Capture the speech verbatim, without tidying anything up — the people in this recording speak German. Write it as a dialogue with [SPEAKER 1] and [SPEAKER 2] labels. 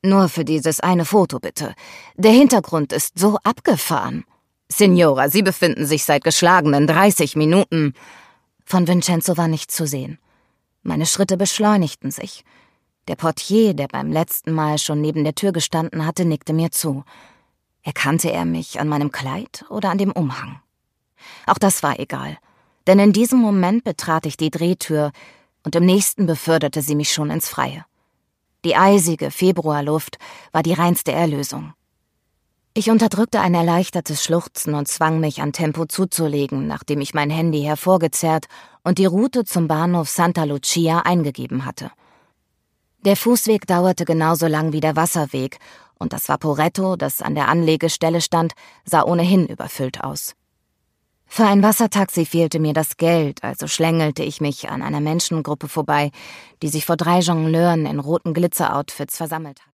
[SPEAKER 1] Nur für dieses eine Foto, bitte. Der Hintergrund ist so abgefahren. Signora, Sie befinden sich seit geschlagenen dreißig Minuten. Von Vincenzo war nichts zu sehen. Meine Schritte beschleunigten sich. Der Portier, der beim letzten Mal schon neben der Tür gestanden hatte, nickte mir zu. Erkannte er mich an meinem Kleid oder an dem Umhang? Auch das war egal, denn in diesem Moment betrat ich die Drehtür und im nächsten beförderte sie mich schon ins Freie. Die eisige Februarluft war die reinste Erlösung. Ich unterdrückte ein erleichtertes Schluchzen und zwang mich an Tempo zuzulegen, nachdem ich mein Handy hervorgezerrt und die Route zum Bahnhof Santa Lucia eingegeben hatte. Der Fußweg dauerte genauso lang wie der Wasserweg und das Vaporetto, das an der Anlegestelle stand, sah ohnehin überfüllt aus. Für ein Wassertaxi fehlte mir das Geld, also schlängelte ich mich an einer Menschengruppe vorbei, die sich vor drei Jongleuren in roten Glitzeroutfits versammelt hatte.